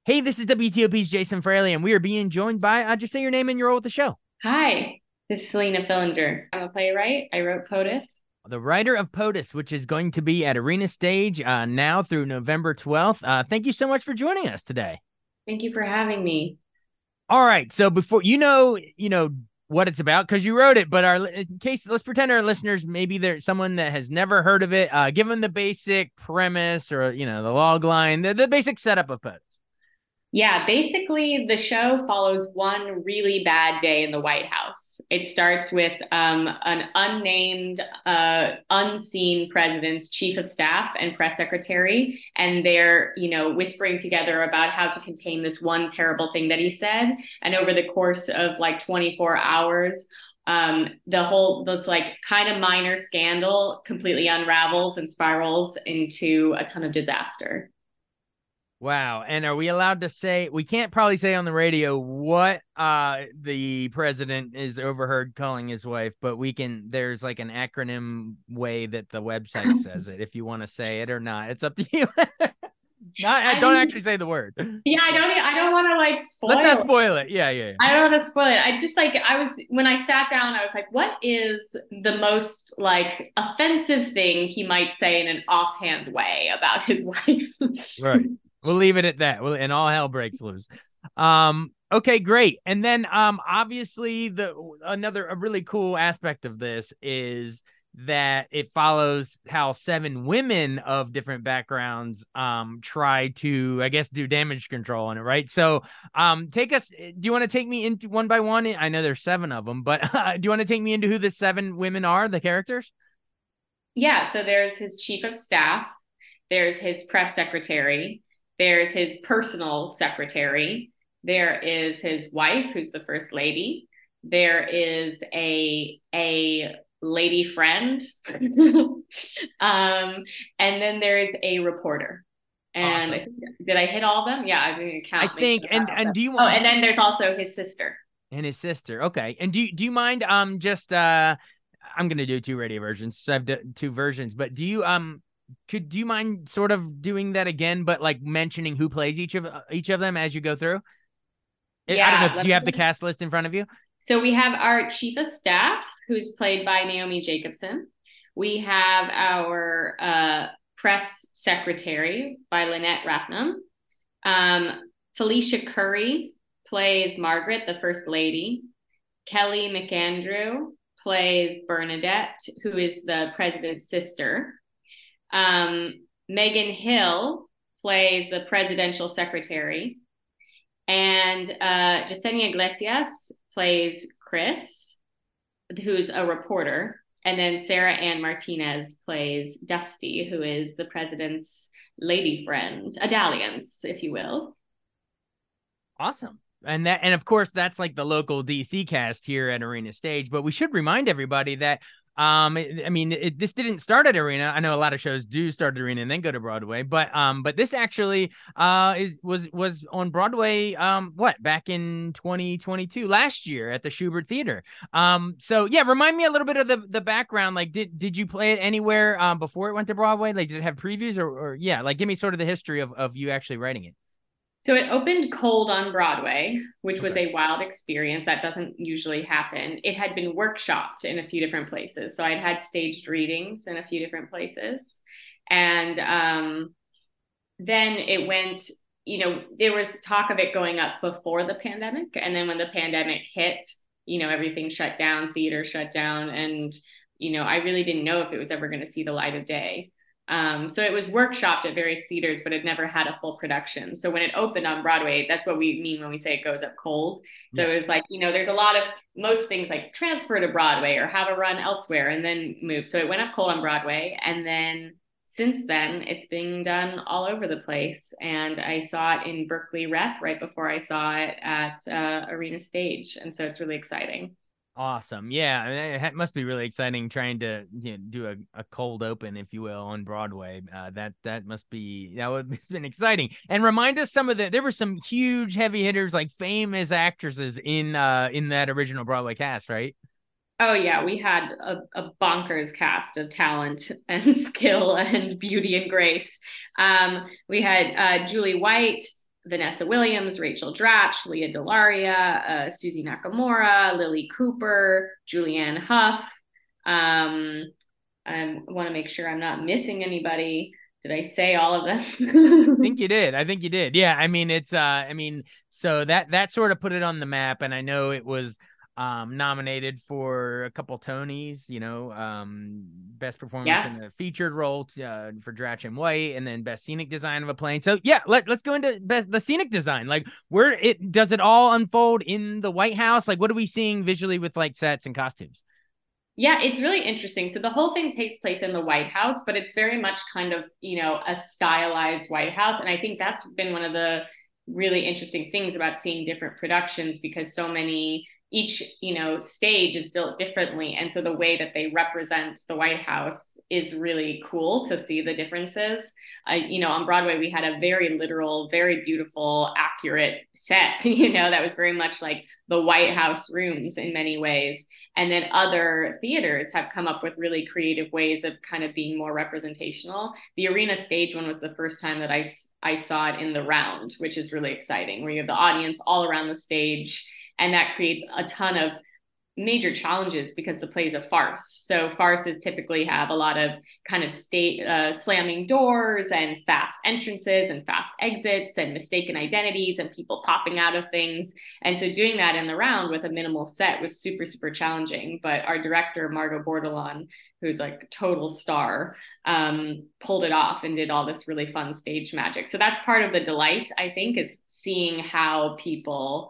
Hey, this is WTOP's Jason Fraley, and we are being joined by, just say your name and your role with the show. Hi, this is Selena Fillinger. I'm a playwright. I wrote POTUS. The writer of POTUS, which is going to be at Arena Stage now through November 12th. Thank you so much for joining us today. Thank you for having me. All right. So before you know what it's about because you wrote it, but in case let's pretend our listeners maybe there's someone that has never heard of it. Give them the basic premise or the log line, the basic setup of POTUS. Yeah, basically, the show follows one really bad day in the White House. It starts with an unnamed, unseen president's chief of staff and press secretary, and they're, whispering together about how to contain this one terrible thing that he said. And over the course of like 24 hours, that's like kind of minor scandal completely unravels and spirals into a ton of disaster. Wow. And are we allowed to say, we can't probably say on the radio what the president is overheard calling his wife, but there's like an acronym way that the website says it if you want to say it or not. It's up to you. Not I don't mean, actually say the word. yeah, I don't want to like Let's not spoil. spoil it. Yeah, yeah, I don't want to spoil it. I just like I was when I sat down, I was like, what is the most like offensive thing he might say in an offhand way about his yeah. wife? Right. We'll leave it at that. And all hell breaks loose. Okay, great. And then obviously the another a really cool aspect of this is that it follows how seven women of different backgrounds try to, I guess, do damage control on it, right? So take us, do you want to take me into one by one? I know there's seven of them, but do you want to take me into who the seven women are, the characters? Yeah, so there's his chief of staff, there's his press secretary, there's his personal secretary, there is his wife, who's the first lady, there is a lady friend, and then there's a reporter. And Awesome. did I hit all of them? Yeah, I didn't I count, make think sure I got all of and them. do you Oh, do and you then there's also his sister. and his sister. Okay. And do you mind just I'm gonna do two radio versions. So I've two versions, but do you mind sort of doing that again, but like mentioning who plays each of them as you go through? I don't know Yeah, if let do you me have the just. cast list in front of you? So we have our chief of staff, who's played by Naomi Jacobson. We have our press secretary by Lynette Rapnam. Felicia Curry plays Margaret, the first lady. Kelly McAndrew plays Bernadette, who is the president's sister. Megan Hill plays the presidential secretary. And Yesenia Iglesias plays Chris, who's a reporter. And then Sarah Ann Martinez plays Dusty, who is the president's lady friend, a dalliance, if you will. Awesome. And of course that's like the local DC cast here at Arena Stage, but we should remind everybody that this didn't start at Arena. I know a lot of shows do start at Arena and then go to Broadway, but this actually is was on Broadway what back in 2022 last year at the Schubert Theater. So yeah, remind me a little bit of the background. Like did you play it anywhere before it went to Broadway? Like did it have previews or yeah, like give me sort of the history of you actually writing it. So it opened cold on Broadway, which was Okay. a wild experience. That doesn't usually happen. It had been workshopped in a few different places. So I'd had staged readings in a few different places. And then it went, there was talk of it going up before the pandemic. And then when the pandemic hit, everything shut down, theater shut down. And, I really didn't know if it was ever going to see the light of day. So it was workshopped at various theaters, but it never had a full production. So when it opened on Broadway, that's what we mean when we say it goes up cold. So Yeah. it was like, there's a lot of most things like transfer to Broadway or have a run elsewhere and then move. So it went up cold on Broadway. And then since then, it's being done all over the place. And I saw it in Berkeley Rep right before I saw it at Arena Stage. And so it's really exciting. Awesome. Yeah. I mean, it must be really exciting trying to do a cold open, if you will, on Broadway. That must be that would it's been exciting. And remind us some of there were some huge heavy hitters like famous actresses in that original Broadway cast, right? Oh yeah, we had a bonkers cast of talent and skill and beauty and grace. We had Julie White, Vanessa Williams, Rachel Dratch, Leah Delaria, Susie Nakamura, Lily Cooper, Julianne Hough. I want to make sure I'm not missing anybody. Did I say all of I them? think you did. I think you did. Yeah. I mean, so that sort of put it on the map. And I know it was nominated for a couple Tonys, best performance Yeah. in a featured role for Dratch and White, and then best scenic design of a plane. So yeah, let's go into the scenic design. Like, where does it all unfold in the White House? Like, what are we seeing visually with like sets and costumes? Yeah, it's really interesting. So the whole thing takes place in the White House, but it's very much kind of, a stylized White House. And I think that's been one of the really interesting things about seeing different productions, because each, stage is built differently. And so the way that they represent the White House is really cool to see the differences. On Broadway, we had a very literal, very beautiful, accurate set, that was very much like the White House rooms in many ways. And then other theaters have come up with really creative ways of kind of being more representational. The Arena Stage one was the first time that I saw it in the round, which is really exciting, where you have the audience all around the stage. And that creates a ton of major challenges because the play is a farce. So farces typically have a lot of kind of slamming doors and fast entrances and fast exits and mistaken identities and people popping out of things. And so doing that in the round with a minimal set was super, super challenging. But our director, Margot Bordelon, who's like a total star, pulled it off and did all this really fun stage magic. So that's part of the delight, I think, is seeing how people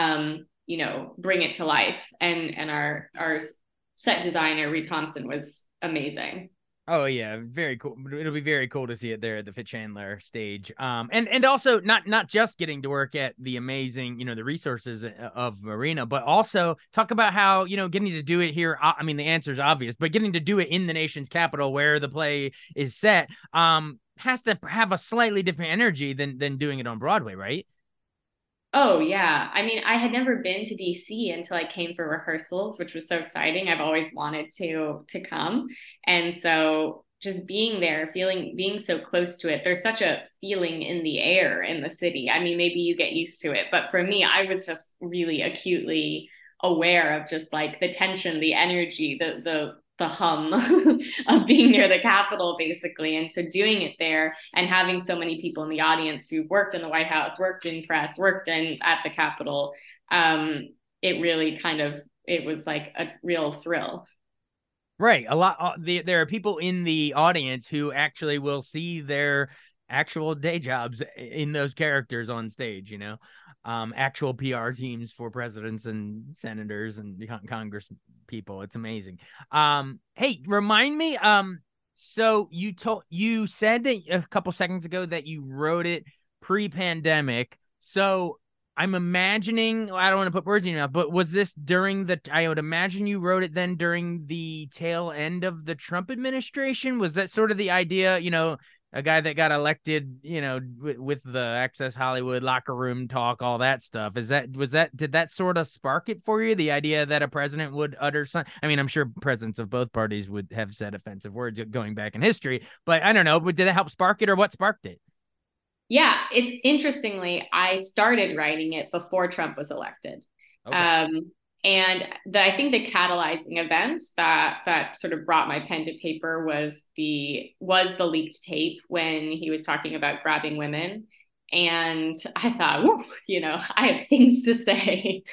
bring it to life. And our set designer, Reed Thompson, was amazing. Oh yeah, very cool. It'll be very cool to see it there at the Fitz-Chandler stage. And also not just getting to work at the amazing, the resources of Arena, but also talk about how, getting to do it here. I mean, the answer is obvious, but getting to do it in the nation's capital where the play is set, has to have a slightly different energy than doing it on Broadway, right? Oh yeah. I mean, I had never been to DC until I came for rehearsals, which was so exciting. I've always wanted to come. And so just being there, being so close to it, there's such a feeling in the air in the city. I mean, maybe you get used to it, but for me, I was just really acutely aware of just like the tension, the energy, the hum of being near the Capitol, basically. And so doing it there and having so many people in the audience who worked in the White House, worked in press, worked at the Capitol, it really it was like a real thrill. Right. There are people in the audience who actually will see their actual day jobs in those characters on stage, actual PR teams for presidents and senators and Congress people. It's amazing. Hey, remind me, so you said that a couple seconds ago that you wrote it pre-pandemic. So I'm imagining, I don't want to put words in your mouth, but was this I would imagine you wrote it then during the tail end of the Trump administration? Was that sort of the idea, a guy that got elected, with the Access Hollywood locker room talk, all that stuff? Did that sort of spark it for you? The idea that a president would utter something? I mean, I'm sure presidents of both parties would have said offensive words going back in history, but I don't know, but did it help spark it, or what sparked it? Yeah, it's interestingly, I started writing it before Trump was elected. Okay. And I think the catalyzing event that sort of brought my pen to paper was the leaked tape when he was talking about grabbing women. And I thought, I have things to say.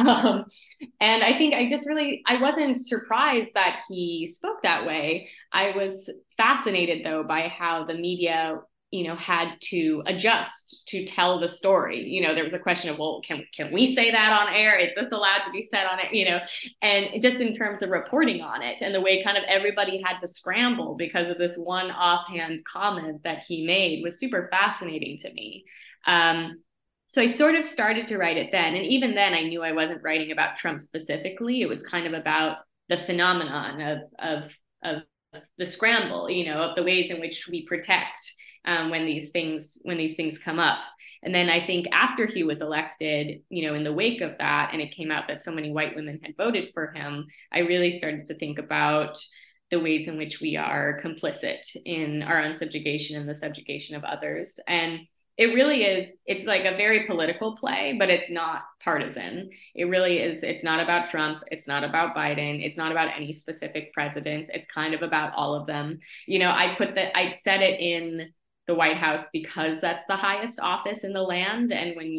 And I think I wasn't surprised that he spoke that way. I was fascinated, though, by how the media had to adjust to tell the story. There was a question of, well, can we say that on air? Is this allowed to be said on it? And just in terms of reporting on it and the way kind of everybody had to scramble because of this one offhand comment that he made was super fascinating to me. So I sort of started to write it then. And even then I knew I wasn't writing about Trump specifically. It was kind of about the phenomenon of the scramble, of the ways in which we protect when these things come up. And then I think after he was elected, in the wake of that, and it came out that so many white women had voted for him, I really started to think about the ways in which we are complicit in our own subjugation and the subjugation of others. And It really is. It's like a very political play, but it's not partisan. It really is. It's not about Trump. It's not about Biden. It's not about any specific president. It's kind of about all of them. You know, I've said it in the White House because that's the highest office in the land. And when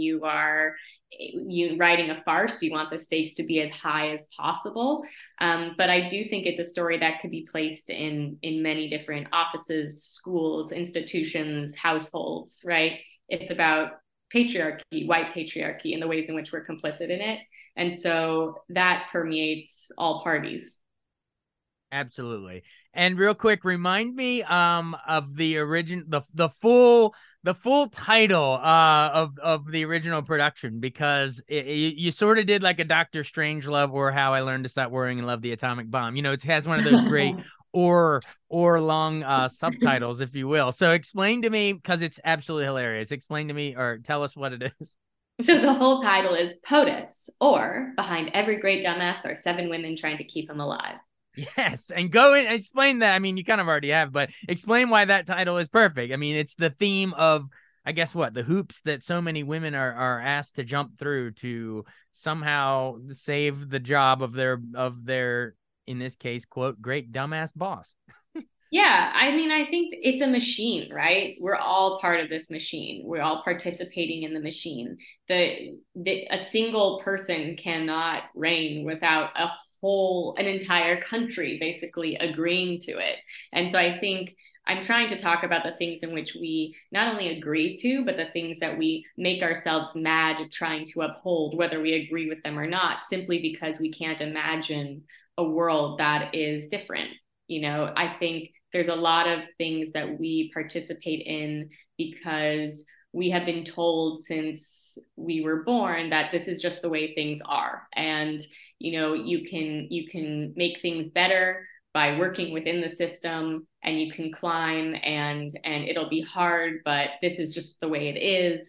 you writing a farce, you want the stakes to be as high as possible. But I do think it's a story that could be placed in many different offices, schools, institutions, households, right? It's about patriarchy, white patriarchy, and the ways in which we're complicit in it. And so that permeates all parties. Absolutely. And real quick, remind me of the origin the full title of the original production, because you sort of did like a Doctor Strangelove or How I Learned to Stop Worrying and Love the Atomic Bomb. You know, it has one of those great or long subtitles, if you will. So explain to me, because it's absolutely hilarious. Explain to me, or tell us what it is. So the whole title is POTUS, or Behind Every Great Dumbass Are Seven Women Trying to Keep Him Alive. Yes, and go and explain that. I mean, you kind of already have, but explain why that title is perfect. I mean, it's the theme of, I guess, what, the hoops that so many women are asked to jump through to somehow save the job of their in this case, quote, great dumbass boss. Yeah, I mean, I think it's a machine, right? We're all part of this machine. We're all participating in the machine. A single person cannot reign without an entire country basically agreeing to it. And so I think I'm trying to talk about the things in which we not only agree to, but the things that we make ourselves mad trying to uphold, whether we agree with them or not, simply because we can't imagine a world that is different. You know, I think there's a lot of things that we participate in because we have been told since we were born that this is just the way things are. And, you know, you can make things better by working within the system, and you can climb, and it'll be hard, but this is just the way it is.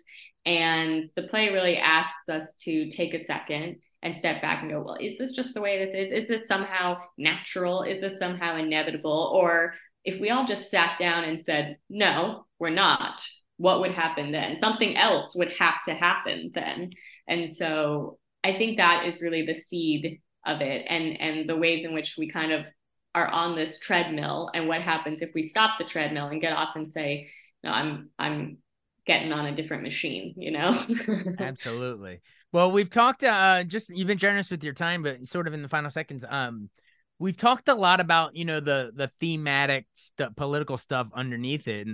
And the play really asks us to take a second and step back and go, well, is this just the way this is? Is this somehow natural? Is this somehow inevitable? Or if we all just sat down and said, no, we're not, what would happen then? Something else would have to happen then. And so I think that is really the seed of it, and the ways in which we kind of are on this treadmill, and what happens if we stop the treadmill and get off and say, no, I'm getting on a different machine, you know? Absolutely. Well, we've talked just, you've been generous with your time, but sort of in the final seconds, we've talked a lot about, you know, the thematic political stuff underneath it.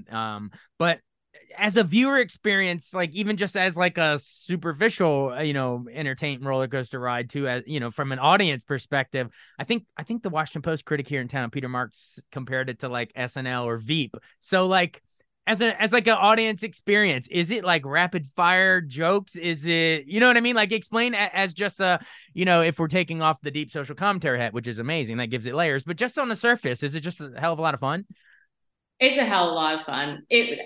But as a viewer experience, like even just as like a superficial, you know, entertainment roller coaster ride too, as you know, from an audience perspective, I think the Washington Post critic here in town, Peter Marks, compared it to like SNL or Veep. So like, as like an audience experience, is it like rapid fire jokes? Is it, you know what I mean? Like explain as just a, you know, if we're taking off the deep social commentary hat, which is amazing, that gives it layers, but just on the surface, is it just a hell of a lot of fun? It's a hell of a lot of fun.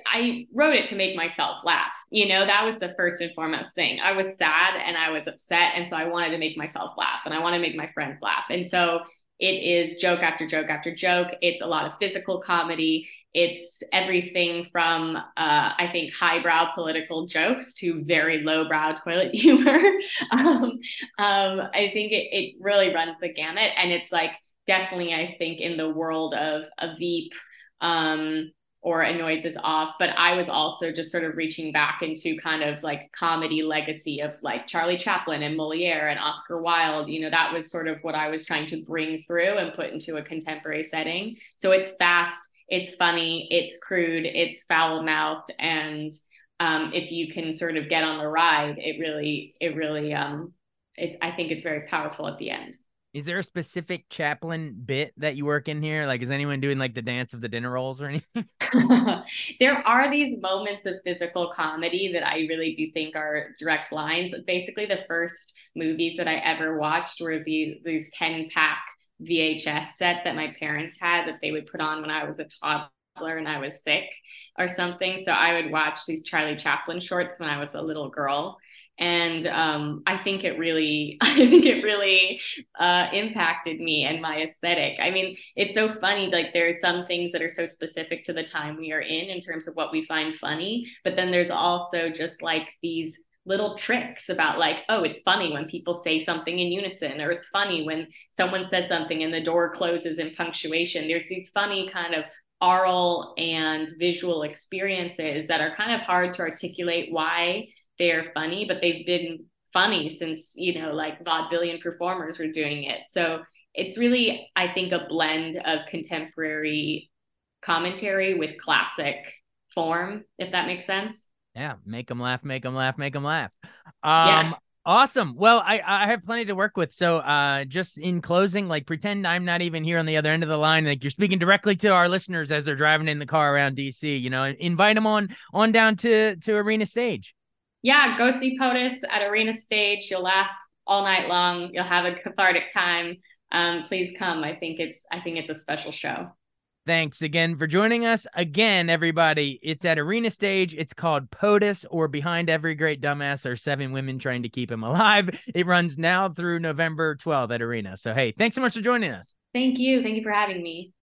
I wrote it to make myself laugh. You know, that was the first and foremost thing. I was sad and I was upset. And so I wanted to make myself laugh, and I want to make my friends laugh. And so it is joke after joke after joke. It's a lot of physical comedy. It's everything from, I think, highbrow political jokes to very lowbrow toilet humor. I think it really runs the gamut. And it's like, definitely, I think, in the world of a Veep, or Annoyed is Off. But I was also just sort of reaching back into kind of like comedy legacy of like Charlie Chaplin and Moliere and Oscar Wilde. You know, that was sort of what I was trying to bring through and put into a contemporary setting. So it's fast, it's funny, it's crude, it's foul mouthed. And if you can sort of get on the ride, I think it's very powerful at the end. Is there a specific Chaplin bit that you work in here? Like, is anyone doing like the dance of the dinner rolls or anything? There are these moments of physical comedy that I really do think are direct lines. Basically, the first movies that I ever watched were these 10-pack VHS set that my parents had that they would put on when I was a toddler. and I was sick or something. So I would watch these Charlie Chaplin shorts when I was a little girl. And I think it really, I think it really impacted me and my aesthetic. I mean, it's so funny. Like there are some things that are so specific to the time we are in terms of what we find funny, but then there's also just like these little tricks about like, oh, it's funny when people say something in unison, or it's funny when someone says something and the door closes in punctuation. There's these funny kind of oral and visual experiences that are kind of hard to articulate why they're funny, but they've been funny since, you know, like vaudevillian performers were doing it. So it's really, I think, a blend of contemporary commentary with classic form, if that makes sense. Yeah, make them laugh, make them laugh, make them laugh. Yeah. Awesome. Well, I have plenty to work with. So just in closing, like pretend I'm not even here on the other end of the line. Like you're speaking directly to our listeners as they're driving in the car around DC, you know, invite them on down to Arena Stage. Yeah, go see POTUS at Arena Stage. You'll laugh all night long. You'll have a cathartic time. Please come. I think it's a special show. Thanks again for joining us. Again, everybody, it's at Arena Stage. It's called POTUS, or Behind Every Great Dumbass. There are 7 women trying to keep him alive. It runs now through November 12th at Arena. So, hey, thanks so much for joining us. Thank you. Thank you for having me.